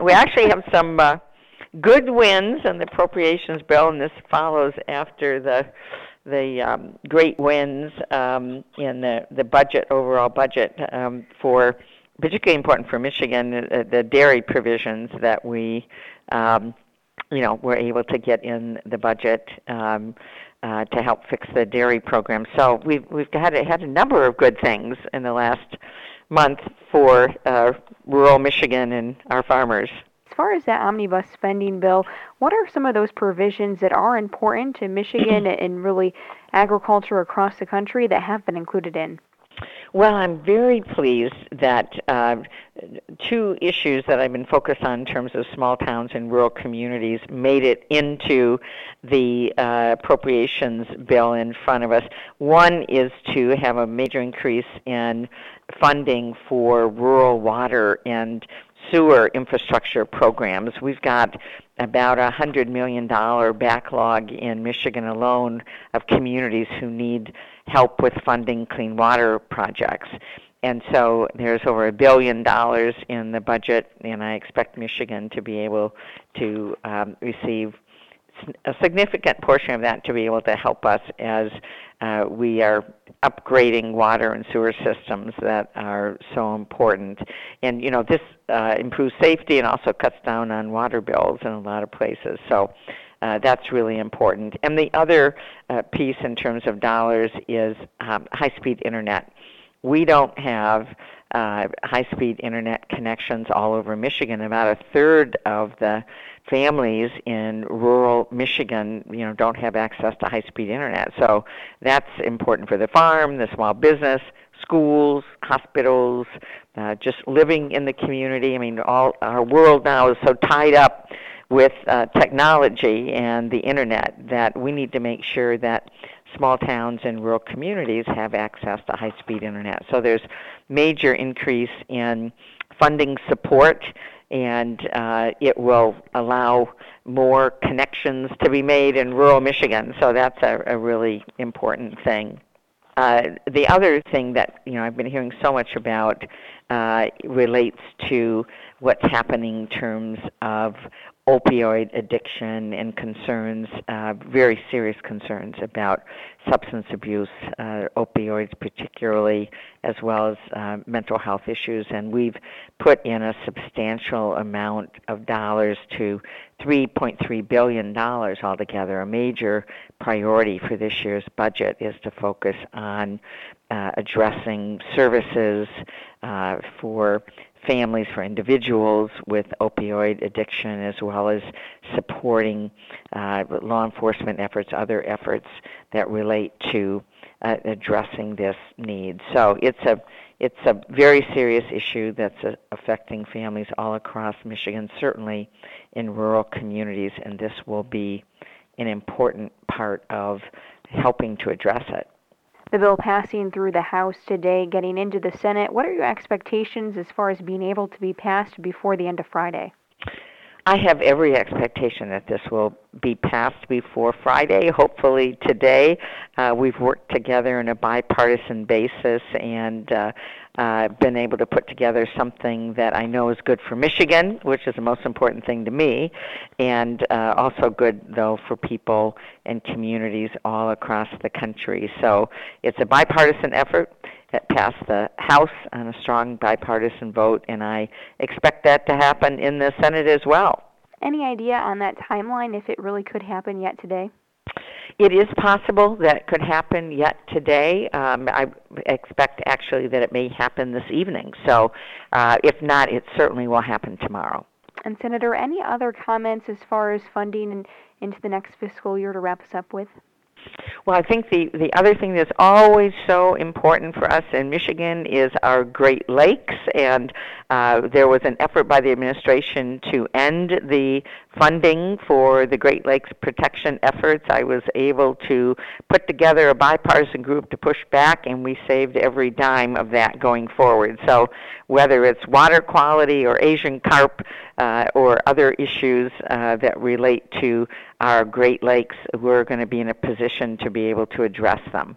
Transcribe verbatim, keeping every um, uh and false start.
we actually have some uh, good wins in the appropriations bill, and this follows after the the um, great wins um, in the, the budget, overall budget, um, for particularly important for Michigan, uh, the dairy provisions that we, um, you know, were able to get in the budget um, uh, to help fix the dairy program. So we've we've had had a number of good things in the last month for uh, rural Michigan and our farmers. As far as that omnibus spending bill, what are some of those provisions that are important to Michigan and really agriculture across the country that have been included in? Well, I'm very pleased that uh, two issues that I've been focused on in terms of small towns and rural communities made it into the uh, appropriations bill in front of us. One is to have a major increase in funding for rural water and sewer infrastructure programs. We've got about a one hundred million dollars backlog in Michigan alone of communities who need help with funding clean water projects. And so there's over a billion dollars in the budget, and I expect Michigan to be able to um, receive a significant portion of that to be able to help us as uh, we are upgrading water and sewer systems that are so important. And, you know, this uh, improves safety and also cuts down on water bills in a lot of places. So uh, that's really important. And the other uh, piece in terms of dollars is um, high-speed internet. We don't have uh, high-speed internet connections all over Michigan. About a third of the families in rural Michigan, you know, don't have access to high-speed internet. So that's important for the farm, the small business, schools, hospitals, uh, just living in the community. I mean, all our world now is so tied up with uh, technology and the internet that we need to make sure that small towns and rural communities have access to high-speed internet. So there's major increase in funding support, and uh, it will allow more connections to be made in rural Michigan. So that's a, a really important thing. Uh, the other thing that you know I've been hearing so much about uh, relates to what's happening in terms of opioid addiction and concerns, uh, very serious concerns about substance abuse, uh, opioids particularly, as well as uh, mental health issues. And we've put in a substantial amount of dollars to three point three billion dollars altogether. A major priority for this year's budget is to focus on uh, addressing services uh, for families, for individuals with opioid addiction, as well as supporting uh, law enforcement efforts, other efforts that relate to uh, addressing this need. So it's a it's a very serious issue that's uh, affecting families all across Michigan, certainly in rural communities, and this will be an important part of helping to address it. The bill passing through the House today, getting into the Senate, what are your expectations as far as being able to be passed before the end of Friday? I have every expectation that this will be passed before Friday, hopefully today. Uh, we've worked together on a bipartisan basis and uh, uh, been able to put together something that I know is good for Michigan, which is the most important thing to me, and uh, also good, though, for people and communities all across the country. So it's a bipartisan effort. It passed the House on a strong bipartisan vote, and I expect that to happen in the Senate as well. Any idea on that timeline, if it really could happen yet today? It is possible that it could happen yet today. Um, I expect actually that it may happen this evening. So uh, if not, it certainly will happen tomorrow. And Senator, any other comments as far as funding in, into the next fiscal year to wrap us up with? Well, I think the, the other thing that's always so important for us in Michigan is our Great Lakes, and uh, there was an effort by the administration to end the funding for the Great Lakes protection efforts. I was able to put together a bipartisan group to push back, and we saved every dime of that going forward. So whether it's water quality or Asian carp uh, or other issues uh, that relate to our Great Lakes, we're going to be in a position to be able to address them.